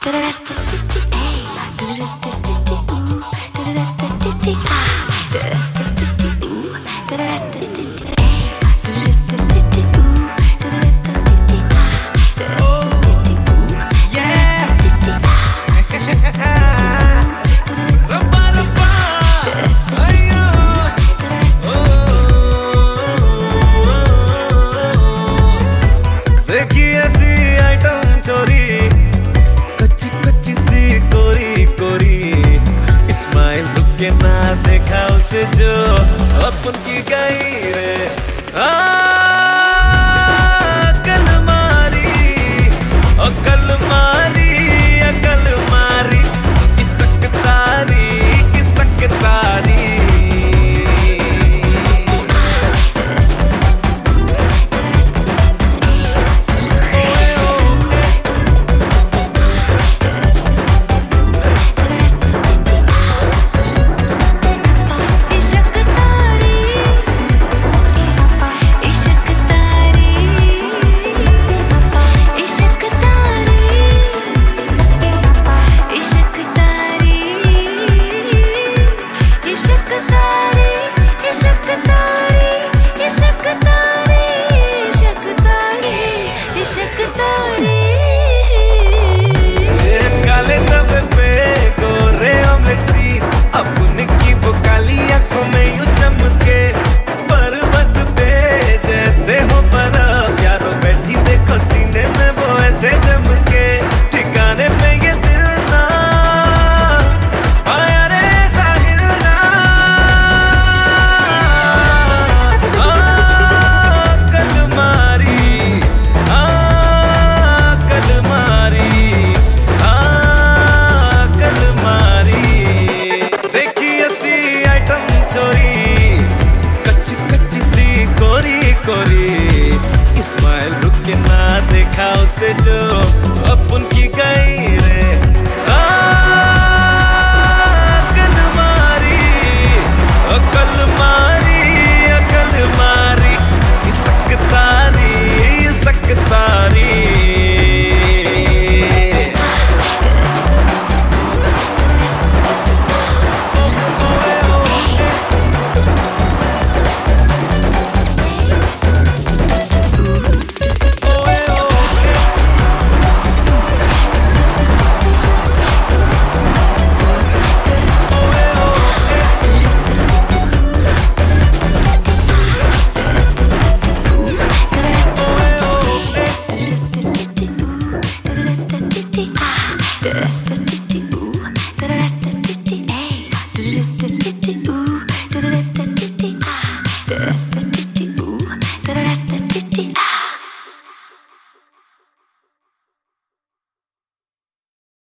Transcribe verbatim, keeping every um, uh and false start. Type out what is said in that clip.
के ना देखा उसे जो अपन की गई रे अकल मारी अकल मारी अकल मारी इसक तारी इसक तारी काले तब पे गोरे अमेक्सी अपने की बुकाली आंखों में यूं चमके पर्वत पे जैसे हो बर्फ यारो बैठी देखो सीने में वो ऐसे जमके ठिकाने पे ये दिल ना आया रे साहिल ना अकल मारी अकल मारी कोरी स्माइल रुक के ना देखा उसे जो अपन की गई